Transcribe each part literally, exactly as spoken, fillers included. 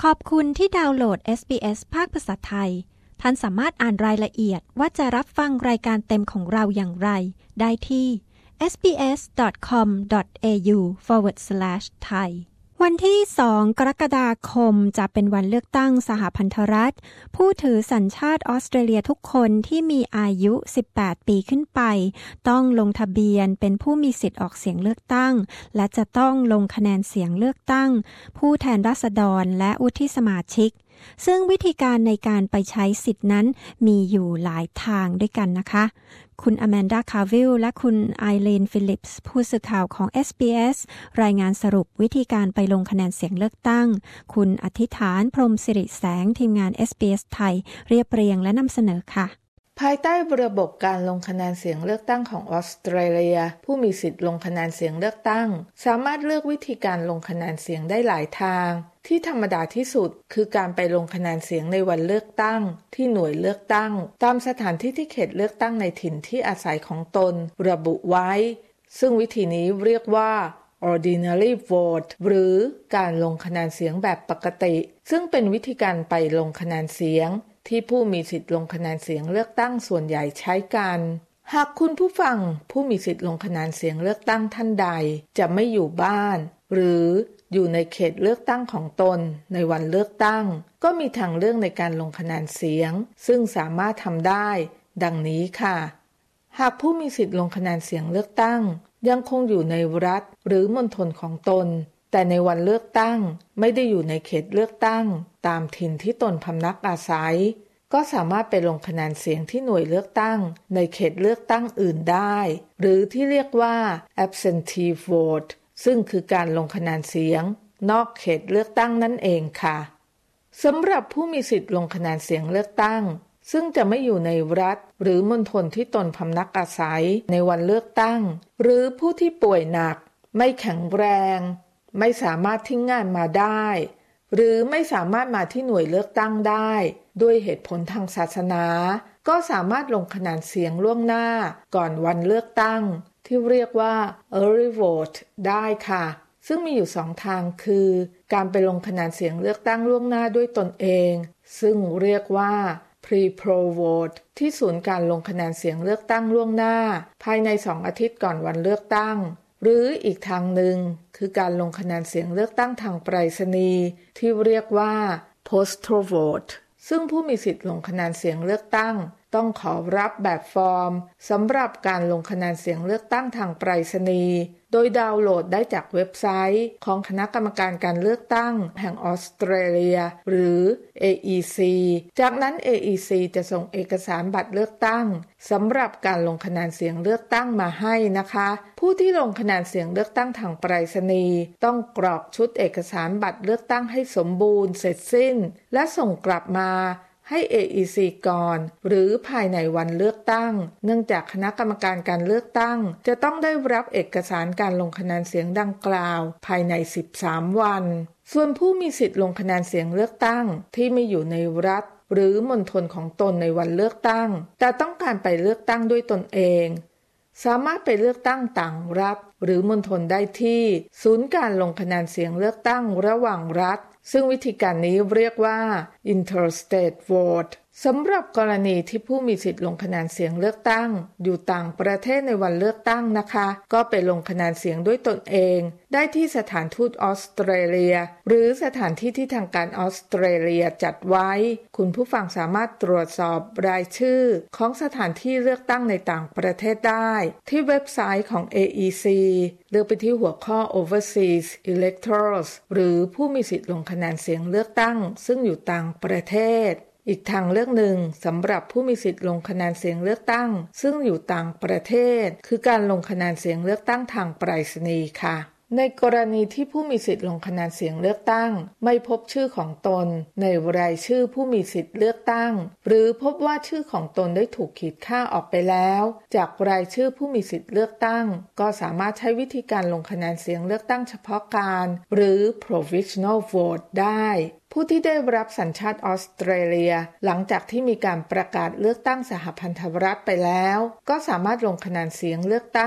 ขอบคุณที่ดาวน์โหลด เอส บี เอส ภาคภาษาไทยท่านสามารถอ่านรายละเอียดว่าจะรับฟังรายการเต็มของเราอย่างไรได้ที่ เอส บี เอส ดอท คอม ดอท เอ ยู สแลช ไทย วันที่สองกรกฎาคมจะเป็นวันเลือกตั้งสหพันธรัฐผู้ถือสัญชาติออสเตรเลียทุกคนที่มีอายุสิบแปดปีขึ้นไปต้องลงทะเบียนเป็นผู้มีสิทธิ์ออกเสียงเลือกตั้งและจะต้องลงคะแนนเสียงเลือกตั้งผู้แทนราษฎรและวุฒิสมาชิกซึ่งวิธีการในการไปใช้สิทธินั้นมีอยู่หลายทางด้วยกันนะคะคุณอแมนดาคาวิลและคุณไอรีนฟิลิปส์ผู้สื่อข่าวของ เอส บี เอส รายงานสรุปวิธีการไปลงคะแนนเสียงเลือกตั้งคุณอธิษฐานพรหมสิริแสงทีมงาน เอส บี เอส ไทยเรียบเรียงและนำเสนอค่ะภายใต้ระบบการลงคะแนนเสียงเลือกตั้งของออสเตรเลียผู้มีสิทธิ์ลงคะแนนเสียงเลือกตั้งสามารถเลือกวิธีการลงคะแนนเสียงได้หลายทางที่ธรรมดาที่สุดคือการไปลงคะแนนเสียงในวันเลือกตั้งที่หน่วยเลือกตั้งตามสถานที่ที่เขตเลือกตั้งในถิ่นที่อาศัยของตนระบุไว้ซึ่งวิธีนี้เรียกว่า ordinary vote หรือการลงคะแนนเสียงแบบปกติซึ่งเป็นวิธีการไปลงคะแนนเสียงที่ผู้มีสิทธิ์ลงคะแนนเสียงเลือกตั้งส่วนใหญ่ใช้กันหากคุณผู้ฟังผู้มีสิทธิ์ลงคะแนนเสียงเลือกตั้งท่านใดจะไม่อยู่บ้านหรืออยู่ในเขตเลือกตั้งของตนในวันเลือกตั้งก็มีทางเลือกในการลงคะแนนเสียงซึ่งสามารถทำได้ดังนี้ค่ะหากผู้มีสิทธิ์ลงคะแนนเสียงเลือกตั้งยังคงอยู่ในรัฐหรือมณฑลของตนแต่ในวันเลือกตั้งไม่ได้อยู่ในเขตเลือกตั้งตามถิ่นที่ตนพำนักอาศัยก็สามารถไปลงคะแนนเสียงที่หน่วยเลือกตั้งในเขตเลือกตั้งอื่นได้หรือที่เรียกว่า absentee vote ซึ่งคือการลงคะแนนเสียงนอกเขตเลือกตั้งนั่นเองค่ะสำหรับผู้มีสิทธิ์ลงคะแนนเสียงเลือกตั้งซึ่งจะไม่อยู่ในรัฐหรือมณฑลที่ตนพำนักอาศัยในวันเลือกตั้งหรือผู้ที่ป่วยหนักไม่แข็งแรงไม่สามารถทิ้งงานมาได้หรือไม่สามารถมาที่หน่วยเลือกตั้งได้ด้วยเหตุผลทางศาสนาก็สามารถลงคะแนนเสียงล่วงหน้าก่อนวันเลือกตั้งที่เรียกว่า early vote ได้ค่ะซึ่งมีอยู่สองทางคือการไปลงคะแนนเสียงเลือกตั้งล่วงหน้าด้วยตนเองซึ่งเรียกว่า pre-pro vote ที่ศูนย์การลงคะแนนเสียงเลือกตั้งล่วงหน้าภายในสองอาทิตย์ก่อนวันเลือกตั้งหรืออีกทางหนึ่งคือการลงคะแนนเสียงเลือกตั้งทางไปรษณีย์ที่เรียกว่า postal vote ซึ่งผู้มีสิทธิ์ลงคะแนนเสียงเลือกตั้งต้องขอรับแบบฟอร์มสำหรับการลงคะแนนเสียงเลือกตั้งทางไปรษณีย์โดยดาวน์โหลดได้จากเว็บไซต์ของคณะกรรมการการเลือกตั้งแห่งออสเตรเลียหรือ เอ อี ซี จากนั้น เอ อี ซี จะส่งเอกสารบัตรเลือกตั้งสำหรับการลงคะแนนเสียงเลือกตั้งมาให้นะคะผู้ที่ลงคะแนนเสียงเลือกตั้งทางไปรษณีย์ต้องกรอกชุดเอกสารบัตรเลือกตั้งให้สมบูรณ์เสร็จสิ้นและส่งกลับมาให้ เอ อี ซี ก่อนหรือภายในวันเลือกตั้งเนื่องจากคณะกรรมการการเลือกตั้งจะต้องได้รับเอกสารการลงคะแนนเสียงดังกล่าวภายในสิบสามวันส่วนผู้มีสิทธิ์ลงคะแนนเสียงเลือกตั้งที่ไม่อยู่ในรัฐหรือมณฑลของตนในวันเลือกตั้งแต่ต้องการไปเลือกตั้งด้วยตนเองสามารถไปเลือกตั้งต่างรัฐหรือมณฑลได้ที่ศูนย์การลงคะแนนเสียงเลือกตั้งระหว่างรัฐซึ่งวิธีการนี้เรียกว่า interstate vote สำหรับกรณีที่ผู้มีสิทธิ์ลงคะแนนเสียงเลือกตั้งอยู่ต่างประเทศในวันเลือกตั้งนะคะก็ไปลงคะแนนเสียงด้วยตนเองได้ที่สถานทูตออสเตรเลียหรือสถานที่ที่ทางการออสเตรเลียจัดไว้คุณผู้ฟังสามารถตรวจสอบรายชื่อของสถานที่เลือกตั้งในต่างประเทศได้ที่เว็บไซต์ของ เอ อี ซี เลือกไปที่หัวข้อ overseas electors หรือผู้มีสิทธิ์ลงคะแนนเสียงเลือกตั้งซึ่งอยู่ต่างประเทศอีกทางเลือกหนึ่งสำหรับผู้มีสิทธิ์ลงคะแนนเสียงเลือกตั้งซึ่งอยู่ต่างประเทศคือการลงคะแนนเสียงเลือกตั้งทางไปรษณีย์ค่ะในกรณีที่ผู้มีสิทธิ์ลงคะแนนเสียงเลือกตั้งไม่พบชื่อของตนในรายชื่อผู้มีสิทธิ์เลือกตั้งหรือพบว่าชื่อของตนได้ถูกขีดค่าออกไปแล้วจากรายชื่อผู้มีสิทธิ์เลือกตั้งก็สามารถใช้วิธีการลงคะแนนเสียงเลือกตั้งเฉพาะการหรือ provisional vote ได้ผู้ที่ได้รับสัญชาติออสเตรเลียหลังจากที่มีการประกาศเลือกตั้งสหพันธรัฐไปแล้วก็สามารถลงคะแนนเสียงเลือกตั้ง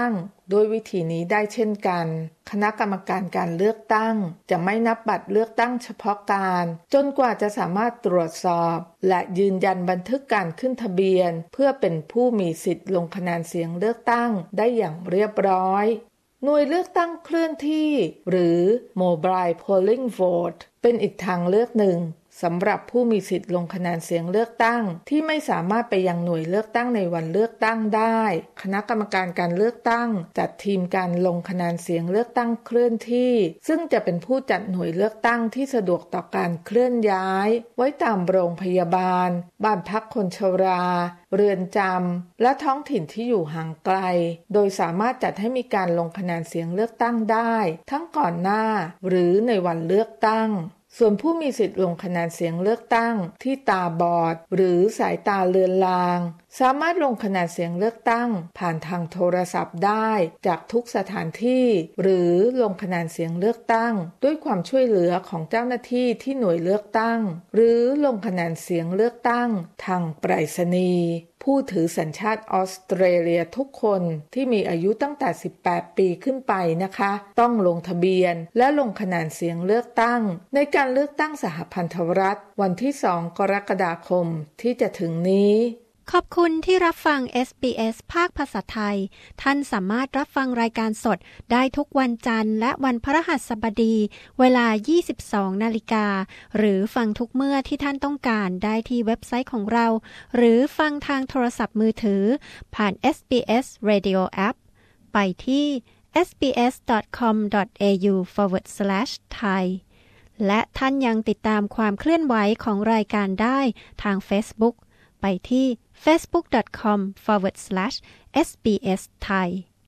โดยวิธีนี้ได้เช่นกันคณะกรรมการการเลือกตั้งจะไม่นับบัตรเลือกตั้งเฉพาะการจนกว่าจะสามารถตรวจสอบและยืนยันบันทึกการขึ้นทะเบียนเพื่อเป็นผู้มีสิทธิ์ลงคะแนนเสียงเลือกตั้งได้อย่างเรียบร้อยหน่วยเลือกตั้งเคลื่อนที่หรือ Mobile Polling Vote เป็นอีกทางเลือกหนึ่งสำหรับผู้มีสิทธิ์ลงคะแนนเสียงเลือกตั้งที่ไม่สามารถไปยังหน่วยเลือกตั้งในวันเลือกตั้งได้คณะกรรมการการเลือกตั้งจัดทีมการลงคะแนนเสียงเลือกตั้งเคลื่อนที่ซึ่งจะเป็นผู้จัดหน่วยเลือกตั้งที่สะดวกต่อการเคลื่อนย้ายไว้ตามโรงพยาบาลบ้านพักคนชราเรือนจำและท้องถิ่นที่อยู่ห่างไกลโดยสามารถจัดให้มีการลงคะแนนเสียงเลือกตั้งได้ทั้งก่อนหน้าหรือในวันเลือกตั้งส่วนผู้มีสิทธิ์ลงคะแนนเสียงเลือกตั้งที่ตาบอดหรือสายตาเลือนลางสามารถลงคะแนนเสียงเลือกตั้งผ่านทางโทรศัพท์ได้จากทุกสถานที่หรือลงคะแนนเสียงเลือกตั้งด้วยความช่วยเหลือของเจ้าหน้าที่ที่หน่วยเลือกตั้งหรือลงคะแนนเสียงเลือกตั้งทางไปรษณีย์ผู้ถือสัญชาติออสเตรเลียทุกคนที่มีอายุตั้งแต่สิบแปดปีขึ้นไปนะคะต้องลงทะเบียนและลงคะแนนเสียงเลือกตั้งในการเลือกตั้งสหพันธรัฐวันที่สองกรกฎาคมที่จะถึงนี้ขอบคุณที่รับฟัง เอส บี เอส ภาคภาษาไทยท่านสามารถรับฟังรายการสดได้ทุกวันจันทร์และวันพฤหัสบดีเวลา ยี่สิบสองนาฬิกาหรือฟังทุกเมื่อที่ท่านต้องการได้ที่เว็บไซต์ของเราหรือฟังทางโทรศัพท์มือถือผ่าน เอส บี เอส Radio App ไปที่ เอส บี เอส ดอท คอม ดอท เอ ยู สแลช ไทย และท่านยังติดตามความเคลื่อนไหวของรายการได้ทาง Facebook ไปที่ facebook ดอท คอม สแลช เอส บี เอส ไทย